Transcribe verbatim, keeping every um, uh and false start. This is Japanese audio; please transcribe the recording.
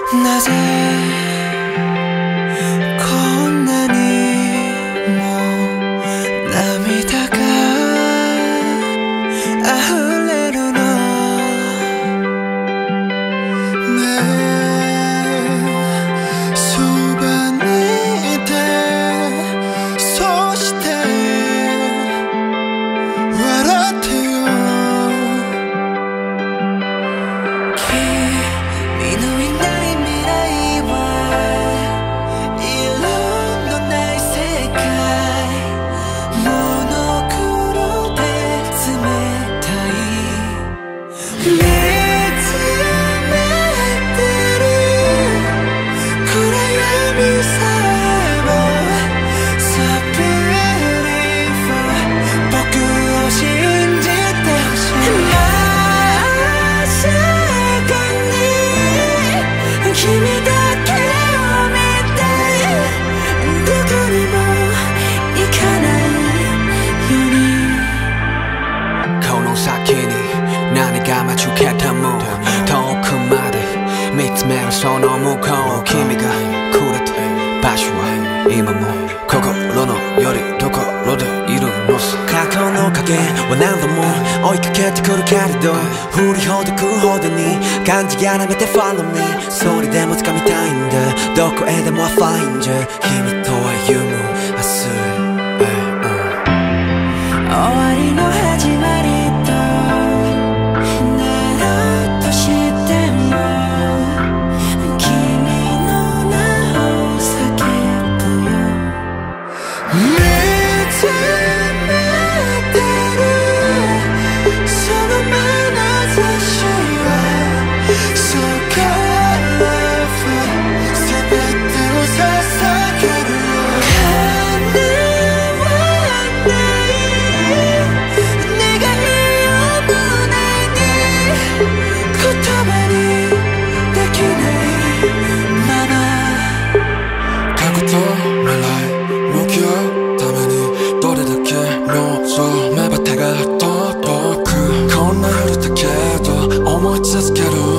なぜこんなにも涙が溢れるのねえそばにいてそして笑ってよ君のいない何が待ち受けても遠くまで見つめるその向こう君がくれた場所は今も心のよりどころでいるのさ過去の影は何度も追いかけてくるけれど振りほどくほどに感じやらめて Follow me それでも掴みたいんだどこへでも I find you 君と歩む明日終わりの始まりこんな夜だけど思い続ける